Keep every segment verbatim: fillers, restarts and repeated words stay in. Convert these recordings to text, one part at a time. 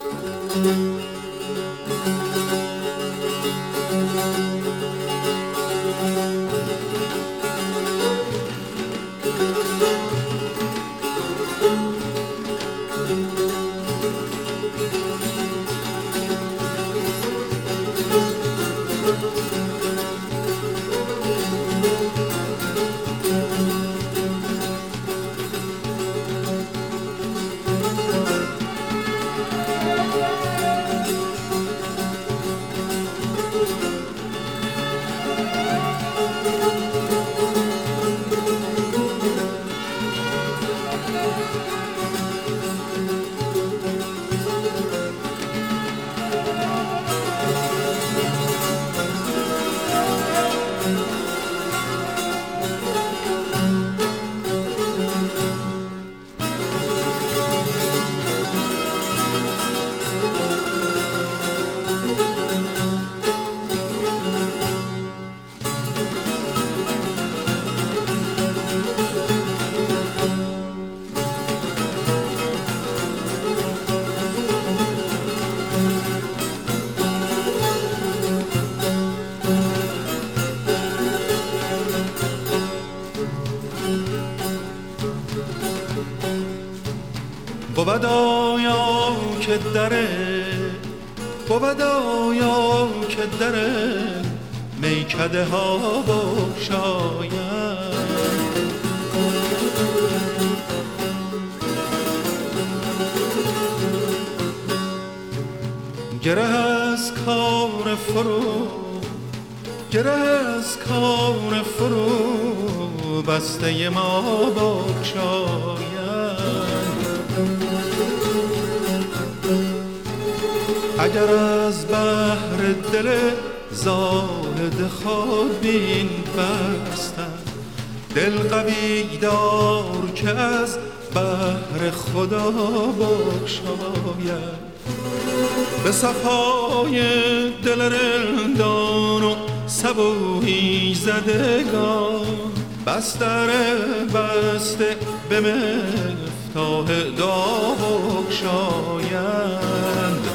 بود آیا که دره بود آیا که دره میکده ها بگشاید گره از کار فرو گره از کار فرو بسته ما بگشاید اگر از بحر دل زاهد خود بین بستن دل قوی دار که از بحر خدا بگشاید به صفای دل رندان و صبوحی زدگان بستر بسته به مفتاح دعا بگشایند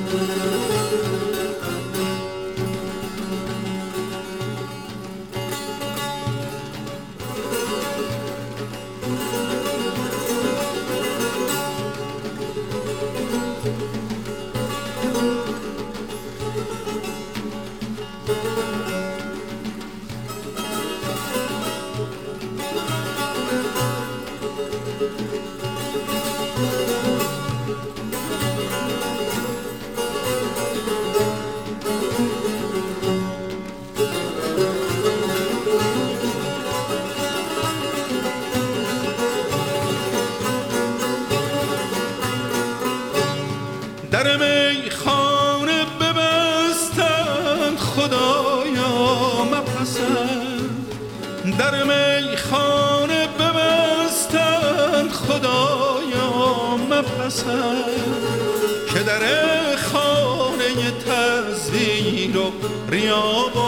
در میخانه ببستند خدایا مپسند در میخانه ببستند خدایا مپسند که در خانه تزویر و ریا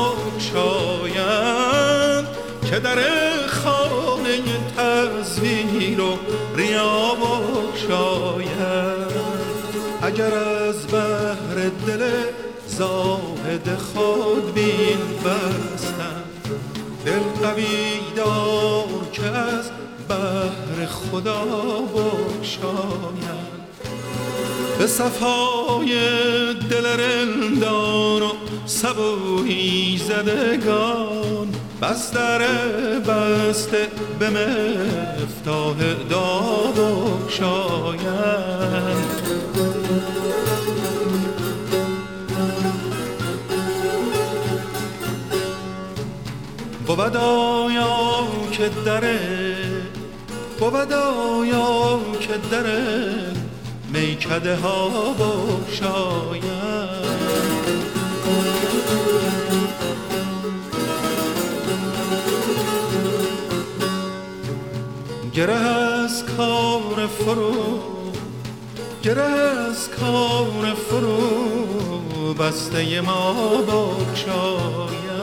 بگشایند که در خانه تزویر و ریا بگشایند اگر از بحر دل زاهد خود بین بستن دل قوی دار که از بحر خدا بگشایند به صفای دل رندان و صبوحی زدگان بستر بسته به مفتاح دعا بگشایند بود آیا که دره بود آیا که دره میکده ها بگشایند گره از کار فرو گره از کار فرو بسته ما بگشایند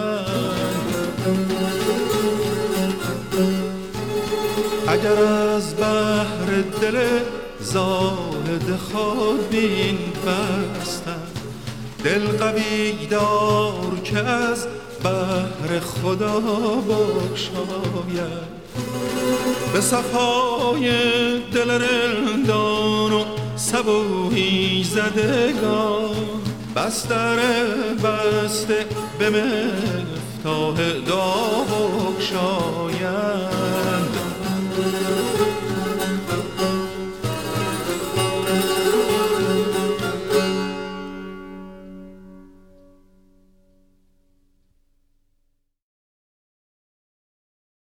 اگر از بحر دل زاهد خودبین بستم. دل قوی دار که از بحر خدا بگشاید، به صفای دل رندان و صبوحی زدگان، بستر بسته به مفتاح داغ بگشاید.